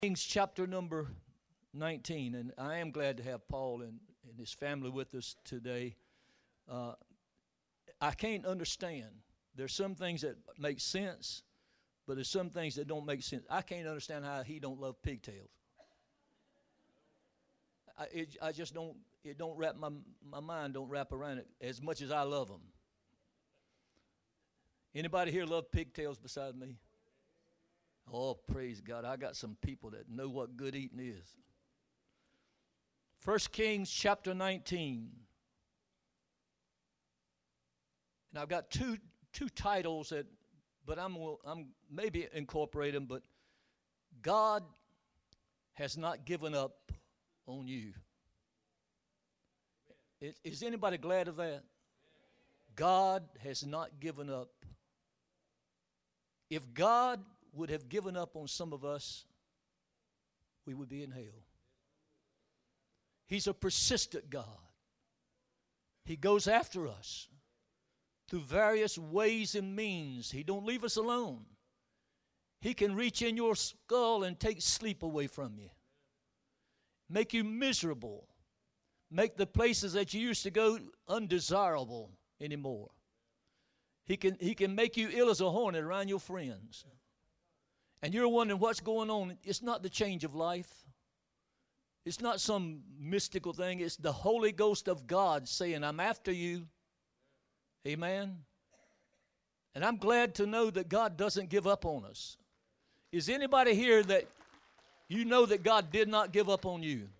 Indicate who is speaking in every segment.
Speaker 1: Kings chapter number 19, and I am glad to have Paul and his family with us today. Uh, I can't understand. There's some things that make sense, but there's some things that don't make sense. I can't understand how he don't love pigtails. I just don't. It don't wrap my mind don't wrap around it as much as I love them. Anybody here love pigtails beside me? Oh, praise God. I got some people that know what good eating is. 1 Kings chapter 19. And I've got two titles but I'm maybe incorporate them, but God has not given up on you. Is anybody glad of that? God has not given up. If God would have given up on some of us, we would be in hell. He's a persistent God. He goes after us through various ways and means. He don't leave us alone. He can reach in your skull and take sleep away from you, make you miserable, make the places that you used to go undesirable anymore. He can make you ill as a hornet around your friends. And you're wondering what's going on. It's not the change of life. It's not some mystical thing. It's the Holy Ghost of God saying, I'm after you. Amen. And I'm glad to know that God doesn't give up on us. Is anybody here that you know that God did not give up on you?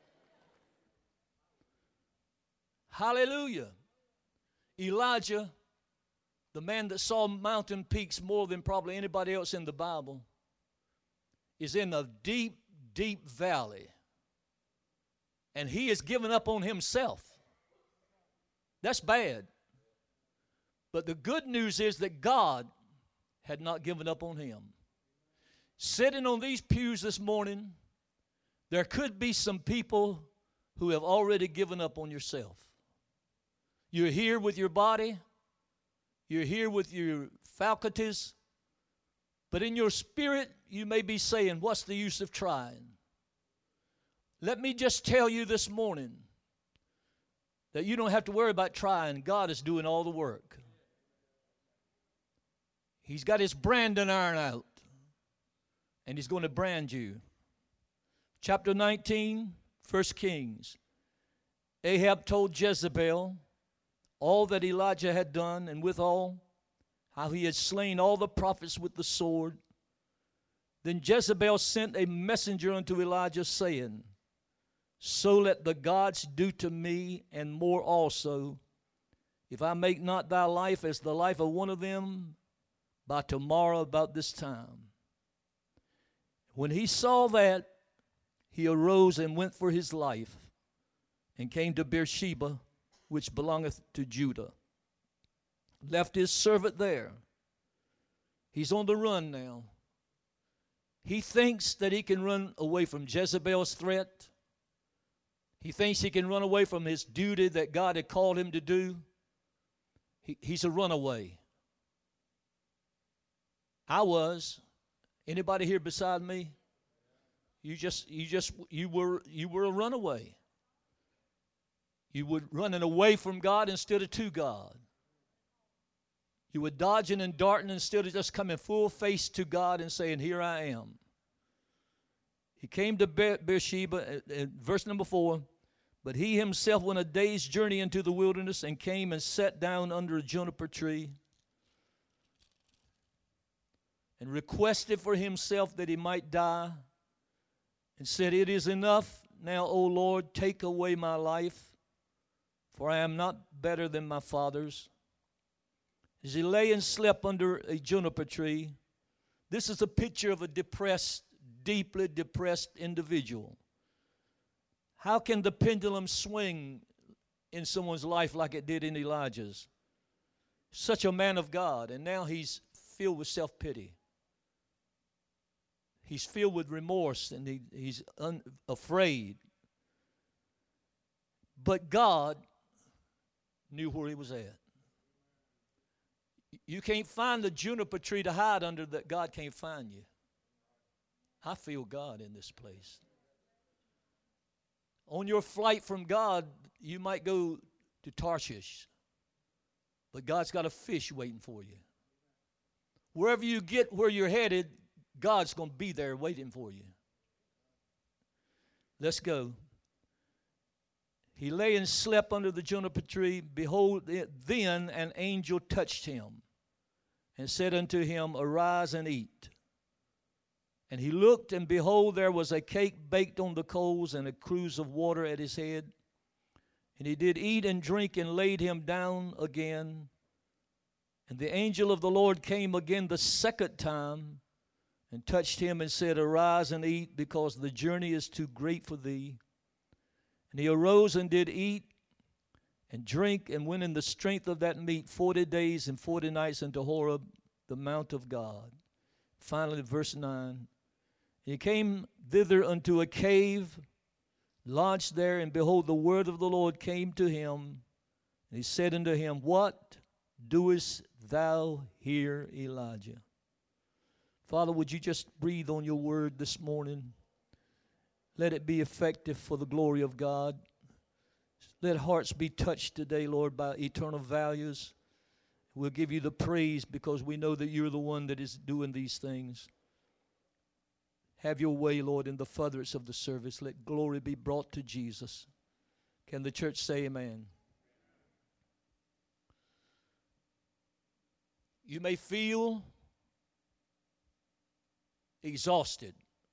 Speaker 1: Hallelujah. Elijah, the man that saw mountain peaks more than probably anybody else in the Bible, is in a deep, deep valley. And he has given up on himself. That's bad. But the good news is that God had not given up on him. Sitting on these pews this morning, there could be some people who have already given up on yourself. You're here with your body. You're here with your faculties. But in your spirit, you may be saying, what's the use of trying? Let me just tell you this morning that you don't have to worry about trying. God is doing all the work. He's got his branding iron out, and he's going to brand you. Chapter 19, 1 Kings. Ahab told Jezebel all that Elijah had done, and withal, how he had slain all the prophets with the sword. Then Jezebel sent a messenger unto Elijah, saying, so let the gods do to me, and more also, if I make not thy life as the life of one of them by tomorrow about this time. When he saw that, he arose and went for his life, and came to Beersheba, which belongeth to Judah. Left his servant there. He's on the run now. He thinks that he can run away from Jezebel's threat. He thinks he can run away from his duty that God had called him to do. He's a runaway. I was. Anybody here beside me? You were a runaway. You were running away from God instead of to God. You were dodging and darting instead of just coming full face to God and saying, here I am. He came to Beersheba, verse number 4. But he himself went a day's journey into the wilderness, and came and sat down under a juniper tree, and requested for himself that he might die, and said, it is enough now, O Lord, take away my life, for I am not better than my fathers. As he lay and slept under a juniper tree, this is a picture of a depressed, deeply depressed individual. How can the pendulum swing in someone's life like it did in Elijah's? Such a man of God, and now he's filled with self-pity. He's filled with remorse, and he's afraid. But God knew where he was at. You can't find the juniper tree to hide under that God can't find you. I feel God in this place. On your flight from God, you might go to Tarshish, but God's got a fish waiting for you. Wherever you get where you're headed, God's going to be there waiting for you. Let's go. He lay and slept under the juniper tree. Behold, then an angel touched him and said unto him, Arise and eat. And he looked, and behold, there was a cake baked on the coals and a cruse of water at his head. And he did eat and drink and laid him down again. And the angel of the Lord came again the second time and touched him and said, Arise and eat, because the journey is too great for thee. And he arose and did eat and drink, and went in the strength of that meat 40 days and 40 nights into Horeb, the mount of God. Finally, verse 9. He came thither unto a cave, lodged there, and behold, the word of the Lord came to him. And he said unto him, What doest thou here, Elijah? Father, would you just breathe on your word this morning? Let it be effective for the glory of God. Let hearts be touched today, Lord, by eternal values. We'll give you the praise because we know that you're the one that is doing these things. Have your way, Lord, in the furtherance of the service. Let glory be brought to Jesus. Can the church say amen? You may feel exhausted.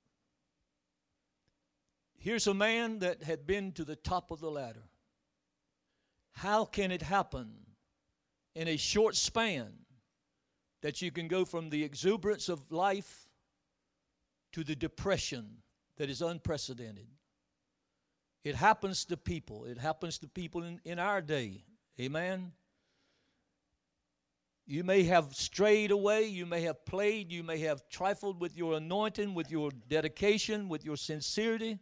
Speaker 1: Here's a man that had been to the top of the ladder. How can it happen in a short span that you can go from the exuberance of life to the depression that is unprecedented? It happens to people. It happens to people in our day. Amen? You may have strayed away. You may have played. You may have trifled with your anointing, with your dedication, with your sincerity.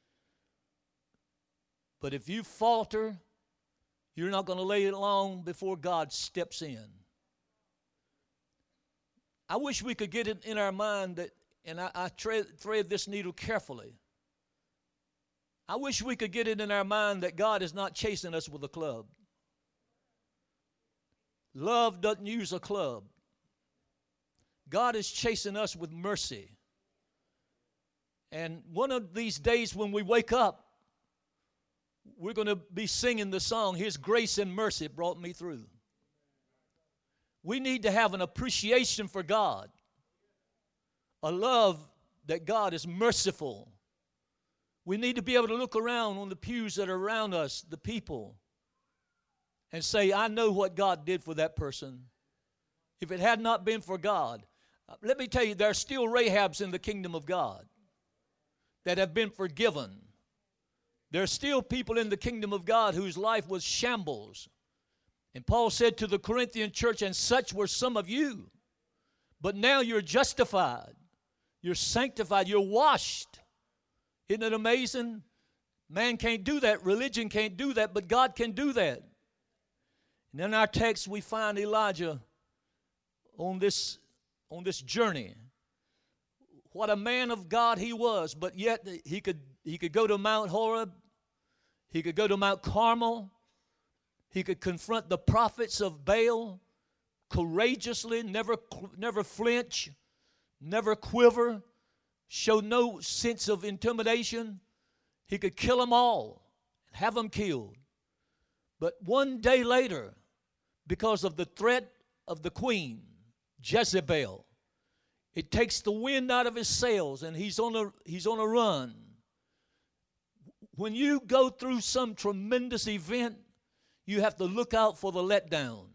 Speaker 1: But if you falter, you're not going to lay it long before God steps in. I wish we could get it in our mind that, and I thread this needle carefully. I wish we could get it in our mind that God is not chasing us with a club. Love doesn't use a club. God is chasing us with mercy. And one of these days when we wake up, we're going to be singing the song, His grace and mercy brought me through. We need to have an appreciation for God, a love that God is merciful. We need to be able to look around on the pews that are around us, the people, and say, I know what God did for that person. If it had not been for God, let me tell you, there are still Rahabs in the kingdom of God that have been forgiven. There are still people in the kingdom of God whose life was shambles. And Paul said to the Corinthian church, and such were some of you. But now you're justified. You're sanctified. You're washed. Isn't it amazing? Man can't do that. Religion can't do that, but God can do that. And in our text, we find Elijah on this journey. What a man of God he was, but yet he could go to Mount Horeb. He could go to Mount Carmel. He could confront the prophets of Baal courageously, never flinch, never quiver, show no sense of intimidation. He could kill them all and have them killed. But one day later, because of the threat of the queen, Jezebel, it takes the wind out of his sails and he's on a run. When you go through some tremendous event, you have to look out for the letdown.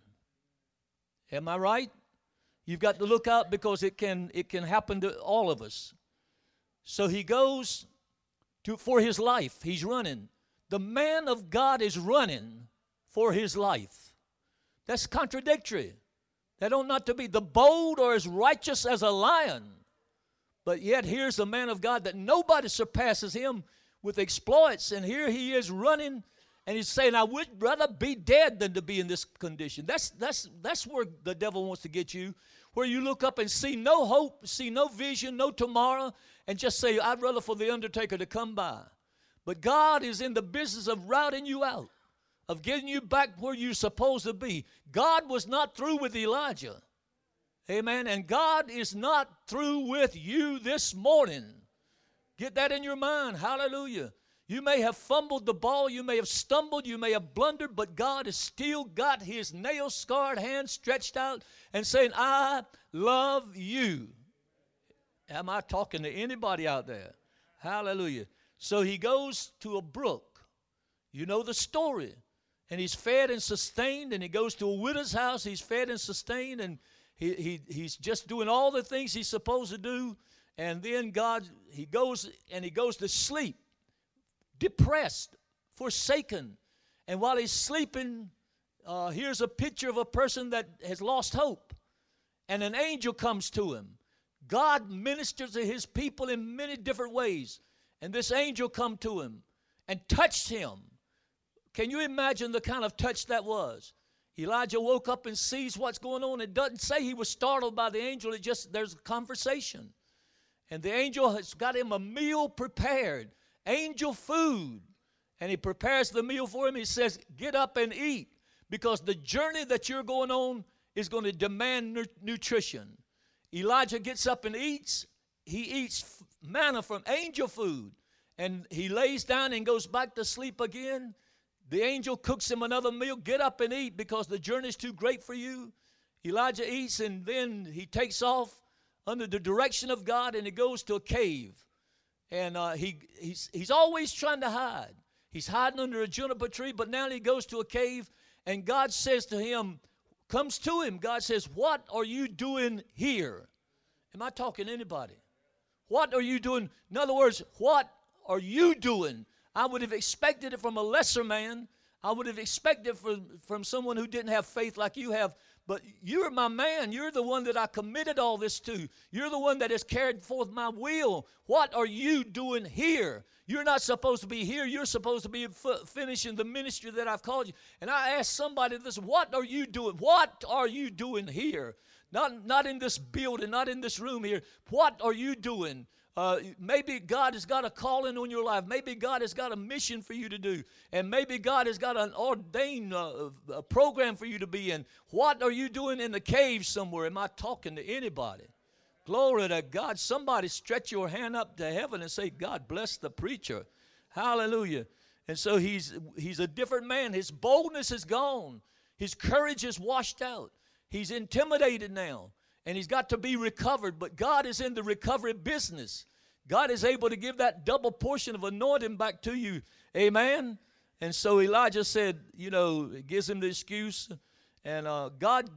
Speaker 1: Am I right? You've got to look out because it can happen to all of us. So he goes for his life. He's running. The man of God is running for his life. That's contradictory. That ought not to be. The bold are as righteous as a lion. But yet here's a man of God that nobody surpasses him with exploits. And here he is running. And he's saying, I would rather be dead than to be in this condition. That's where the devil wants to get you. where you look up and see no hope, see no vision, no tomorrow, and just say, I'd rather for the undertaker to come by. But God is in the business of routing you out, of getting you back where you're supposed to be. God was not through with Elijah. Amen. And God is not through with you this morning. Get that in your mind. Hallelujah. You may have fumbled the ball, you may have stumbled, you may have blundered, but God has still got his nail-scarred hand stretched out and saying, I love you. Am I talking to anybody out there? Hallelujah. So he goes to a brook. You know the story. And he's fed and sustained, and he goes to a widow's house. He's fed and sustained, and he's just doing all the things he's supposed to do. And then he goes to sleep, depressed, forsaken. And while he's sleeping, here's a picture of a person that has lost hope. And an angel comes to him. God ministers to his people in many different ways. And this angel come to him and touched him. Can you imagine the kind of touch that was? Elijah woke up and sees what's going on. It doesn't say he was startled by the angel. It just, there's a conversation. And the angel has got him a meal prepared, angel food. And he prepares the meal for him. He says, get up and eat, because the journey that you're going on is going to demand nutrition. Elijah gets up and eats. He eats manna from angel food. And he lays down and goes back to sleep again. The angel cooks him another meal. Get up and eat, because the journey's too great for you. Elijah eats, and then he takes off under the direction of God, and he goes to a cave. And he's always trying to hide. He's hiding under a juniper tree, but now he goes to a cave, and God says to him, comes to him, God says, what are you doing here? Am I talking to anybody? What are you doing? In other words, what are you doing? I would have expected it from a lesser man. I would have expected from someone who didn't have faith like you have. But you're my man. You're the one that I committed all this to. You're the one that has carried forth my will. What are you doing here? You're not supposed to be here. You're supposed to be finishing the ministry that I've called you. And I asked somebody this, what are you doing? What are you doing here? Not in this building, not in this room here. What are you doing? Maybe God has got a calling on your life. Maybe God has got a mission for you to do. And maybe God has got an ordained program for you to be in. What are you doing in the cave somewhere? Am I talking to anybody? Glory to God. Somebody stretch your hand up to heaven and say, God bless the preacher. Hallelujah. And so he's a different man. His boldness is gone. His courage is washed out. He's intimidated now. And he's got to be recovered. But God is in the recovery business. God is able to give that double portion of anointing back to you. Amen? And so Elijah said, gives him the excuse. And God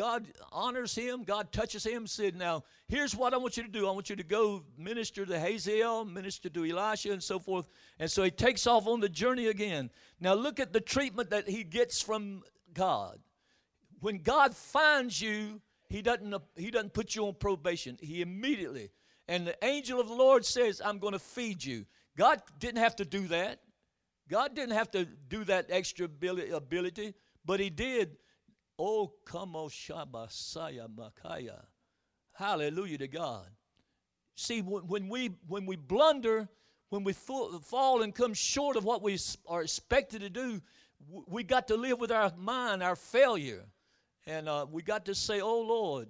Speaker 1: honors him. God touches him. Said, now, here's what I want you to do. I want you to go minister to Hazael, minister to Elisha, and so forth. And so he takes off on the journey again. Now, look at the treatment that he gets from God. When God finds you, He doesn't put you on probation. He immediately. And the angel of the Lord says, I'm going to feed you. God didn't have to do that. God didn't have to do that extra ability, but he did. Oh, come on, Shabasaya Makaya. Hallelujah to God. See, when we blunder, when we fall and come short of what we are expected to do, we got to live with our mind, our failure. And we got to say, oh, Lord,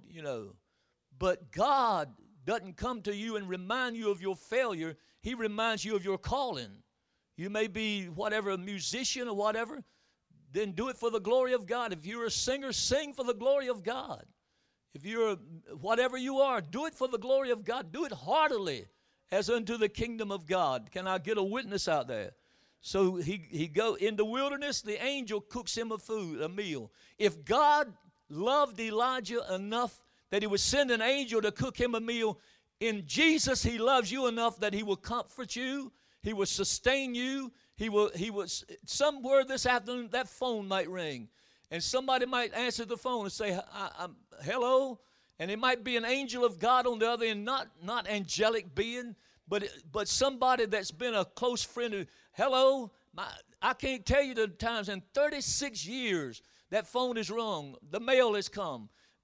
Speaker 1: But God doesn't come to you and remind you of your failure. He reminds you of your calling. You may be whatever, a musician or whatever. Then do it for the glory of God. If you're a singer, sing for the glory of God. If you're whatever you are, do it for the glory of God. Do it heartily as unto the kingdom of God. Can I get a witness out there? So he go in the wilderness, the angel cooks him a meal. If God loved Elijah enough that he would send an angel to cook him a meal, in Jesus he loves you enough that he will comfort you, he will sustain you, he will somewhere this afternoon that phone might ring and somebody might answer the phone and say, I'm hello, and it might be an angel of God on the other end, not angelic being, but somebody that's been a close friend who, hello, I can't tell you the times in 36 years that phone is rung, the mail has come.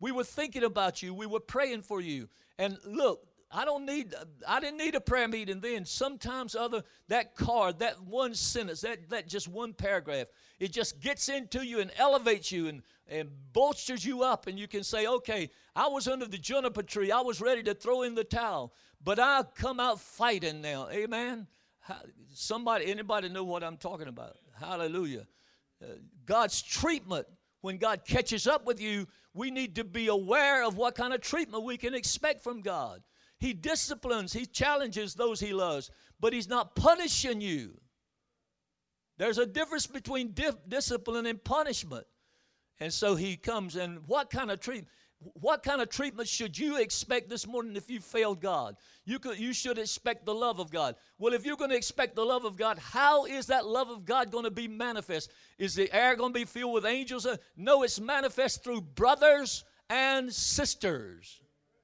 Speaker 1: We were thinking about you. We were praying for you. And look, I didn't need a prayer meeting then. Sometimes that card, that one sentence, that just one paragraph, it just gets into you and elevates you and bolsters you up. And you can say, okay, I was under the juniper tree. I was ready to throw in the towel, but I come out fighting now. Amen. Anybody know what I'm talking about? Hallelujah. God's treatment, when God catches up with you, we need to be aware of what kind of treatment we can expect from God. He disciplines, he challenges those he loves, but he's not punishing you. There's a difference between discipline and punishment. And so he comes, and what kind of treatment should you expect this morning if you failed God? You should expect the love of God. Well, if you're going to expect the love of God, how is that love of God going to be manifest? Is the air going to be filled with angels? No, it's manifest through brothers and sisters.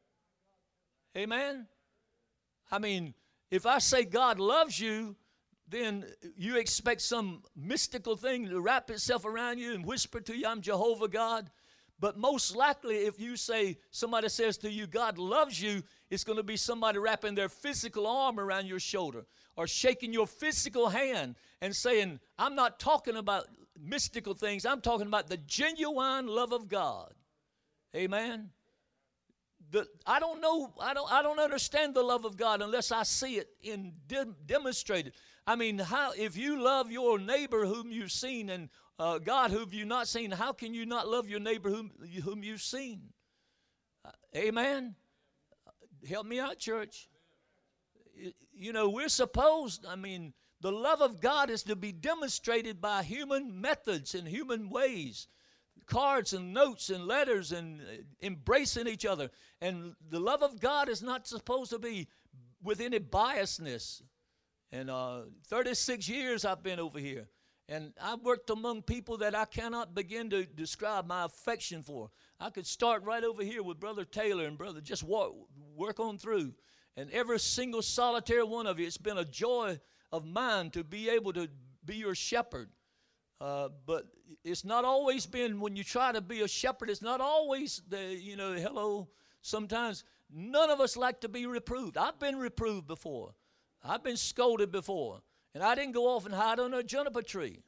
Speaker 1: Amen? I mean, if I say God loves you, then you expect some mystical thing to wrap itself around you and whisper to you, I'm Jehovah God. But most likely, if somebody says to you, God loves you, it's going to be somebody wrapping their physical arm around your shoulder or shaking your physical hand and saying, I'm not talking about mystical things. I'm talking about the genuine love of God. Amen? I don't know. I don't understand the love of God unless I see it demonstrated. I mean, if you love your neighbor whom you've seen and God whom you've not seen, how can you not love your neighbor whom you've seen? Amen. Help me out, church. We're supposed. I mean, the love of God is to be demonstrated by human methods and human ways. Cards and notes and letters and embracing each other. And the love of God is not supposed to be with any biasness. And 36 years I've been over here. And I've worked among people that I cannot begin to describe my affection for. I could start right over here with Brother Taylor and Brother, just work on through. And every single solitary one of you, it's been a joy of mine to be able to be your shepherd. But it's not always been, when you try to be a shepherd, it's not always hello. Sometimes none of us like to be reproved. I've been reproved before. I've been scolded before. And I didn't go off and hide under a juniper tree.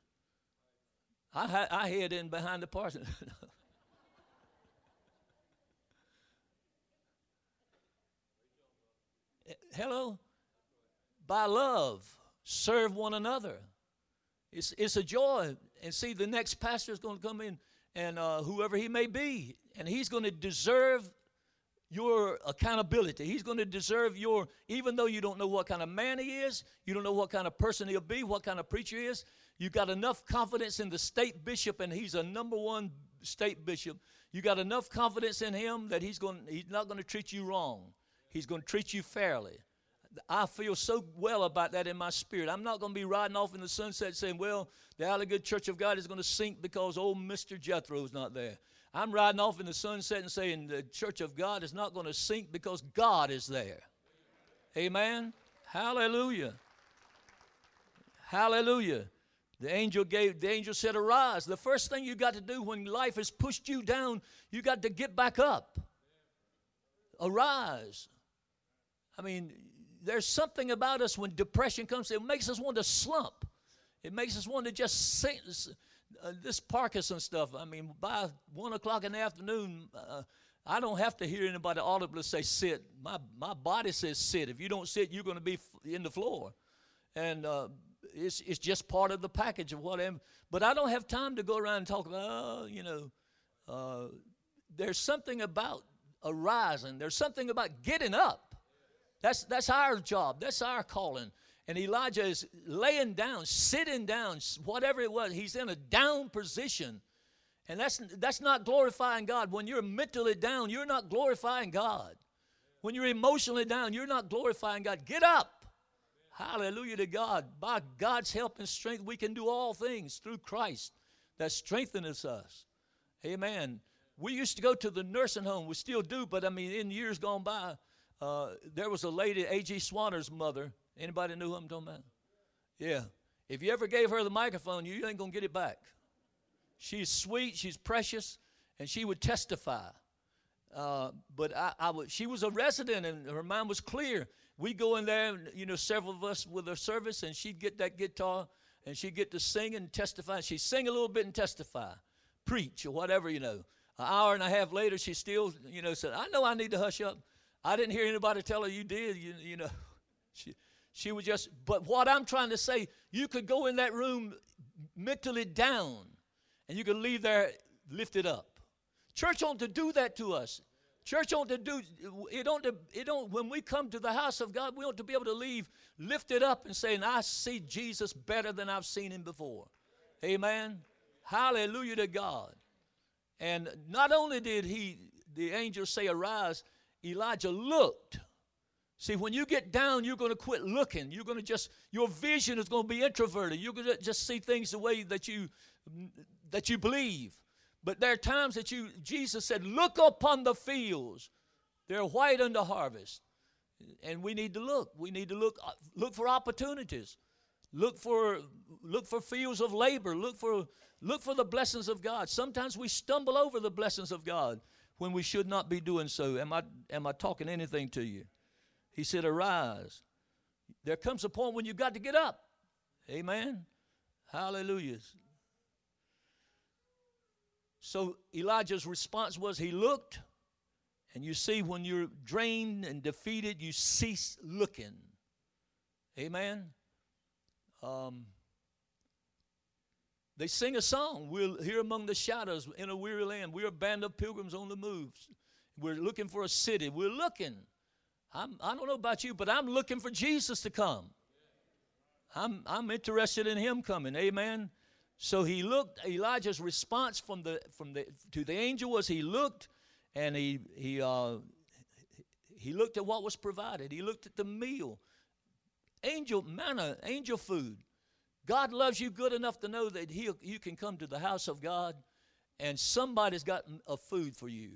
Speaker 1: I hid in behind the parsonage. Hello? By love, serve one another. It's a joy. And see, the next pastor is going to come in, and whoever he may be, and he's going to deserve your accountability. He's going to deserve even though you don't know what kind of man he is, you don't know what kind of person he'll be, what kind of preacher he is, you got enough confidence in the state bishop, and he's a number one state bishop. You got enough confidence in him that he's not going to treat you wrong. He's going to treat you fairly. I feel so well about that in my spirit. I'm not going to be riding off in the sunset saying, well, the Allegory Church of God is going to sink because old Mr. Jethro's not there. I'm riding off in the sunset and saying the Church of God is not going to sink because God is there. Amen? Hallelujah. Hallelujah. The angel said, arise. The first thing you got to do when life has pushed you down, you got to get back up. Arise. I mean, there's something about us when depression comes, it makes us want to slump. It makes us want to just sink. This Parkinson stuff, I mean, by 1 o'clock in the afternoon, I don't have to hear anybody audibly say sit. My body says sit. If you don't sit, you're going to be in the floor. And it's just part of the package of what I am. But I don't have time to go around and talk about, there's something about arising. There's something about getting up. That's our job. That's our calling. And Elijah is laying down, sitting down, whatever it was. He's in a down position. And that's not glorifying God. When you're mentally down, you're not glorifying God. When you're emotionally down, you're not glorifying God. Get up. Hallelujah to God. By God's help and strength, we can do all things through Christ that strengthens us. Amen. We used to go to the nursing home. We still do, but I mean, in years gone by, there was a lady, A.G. Swanner's mother. Anybody know who I'm talking about? Yeah. If you ever gave her the microphone, you ain't going to get it back. She's sweet, she's precious, and she would testify. But she was a resident, and her mind was clear. We go in there, several of us with her service, and she'd get that guitar, and she'd get to sing and testify. She'd sing a little bit and testify, preach, or whatever, An hour and a half later, she still, said, I know I need to hush up. I didn't hear anybody tell her you did, She would just, but what I'm trying to say, you could go in that room mentally down, and you could leave there lifted up. Church ought to do that to us. Church ought to do, when we come to the house of God, we ought to be able to leave lifted up and saying, I see Jesus better than I've seen him before. Amen. Hallelujah to God. And not only did the angel say, arise, Elijah looked. See, when you get down, you're going to quit looking. You're going to your vision is going to be introverted. You're going to just see things the way that you believe. But there are times that Jesus said, look upon the fields. They're white unto harvest. And we need to look. We need to look for opportunities. Look for fields of labor. Look for the blessings of God. Sometimes we stumble over the blessings of God when we should not be doing so. Am I talking anything to you? He said, arise. There comes a point when you've got to get up. Amen. Hallelujah. So Elijah's response was he looked. And you see, when you're drained and defeated, you cease looking. Amen. They sing a song. We're here among the shadows in a weary land. We're a band of pilgrims on the move. We're looking for a city. We're looking. I don't know about you, but I'm looking for Jesus to come. I'm interested in him coming. Amen. So he looked. Elijah's response to the angel was he looked, and he looked at what was provided. He looked at the meal, angel manna, angel food. God loves you good enough to know that you can come to the house of God, and somebody's got a food for you.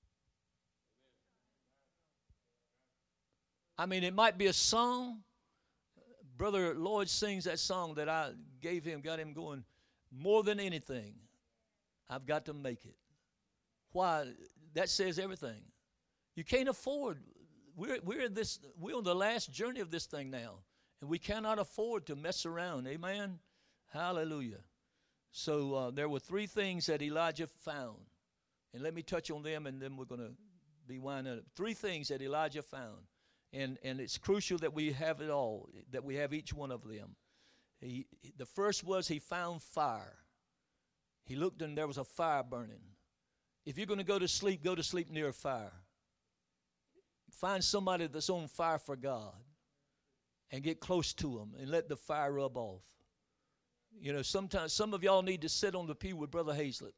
Speaker 1: I mean, it might be a song. Brother Lloyd sings that song that I gave him, got him going. More than anything, I've got to make it. Why? That says everything. You can't afford. We're on the last journey of this thing now, and we cannot afford to mess around. Amen. Hallelujah. So there were three things that Elijah found, and let me touch on them, and then we're going to be winding up. Three things that Elijah found. And it's crucial that we have it all, that we have each one of them. The first was he found fire. He looked and there was a fire burning. If you're going to go to sleep near a fire. Find somebody that's on fire for God and get close to them and let the fire rub off. Sometimes some of y'all need to sit on the pew with Brother Hazlett.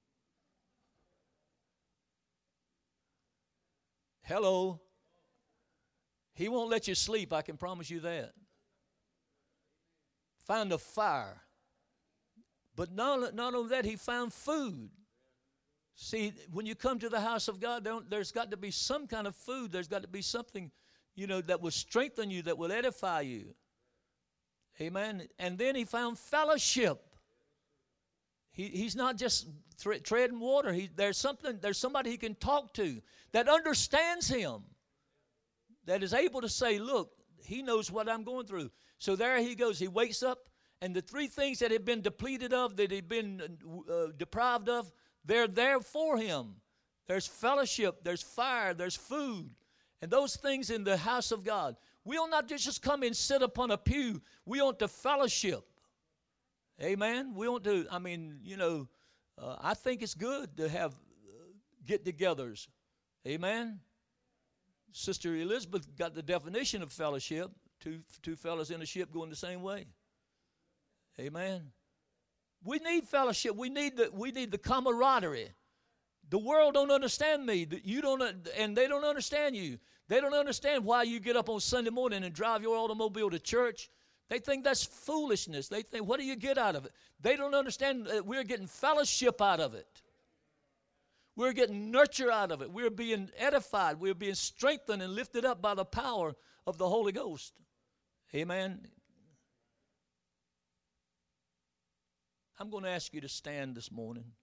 Speaker 1: Hello. He won't let you sleep, I can promise you that. Find a fire. But not only that, he found food. See, when you come to the house of God, there's got to be some kind of food. There's got to be something, that will strengthen you, that will edify you. Amen. And then he found fellowship. He's not just treading water. There's somebody he can talk to that understands him, that is able to say, look, he knows what I'm going through. So there he goes. He wakes up, and the three things that had been depleted of, that he'd been deprived of, they're there for him. There's fellowship, there's fire, there's food. And those things in the house of God. We ought not just come and sit upon a pew. We ought to fellowship. Amen? We ought to, I think it's good to have get-togethers. Amen? Sister Elizabeth got the definition of fellowship. Two fellas in a ship going the same way. Amen. We need fellowship. We need the camaraderie. The world don't understand me. You don't, and they don't understand you. They don't understand why you get up on Sunday morning and drive your automobile to church. They think that's foolishness. They think, what do you get out of it? They don't understand that we're getting fellowship out of it. We're getting nurture out of it. We're being edified. We're being strengthened and lifted up by the power of the Holy Ghost. Amen. I'm going to ask you to stand this morning.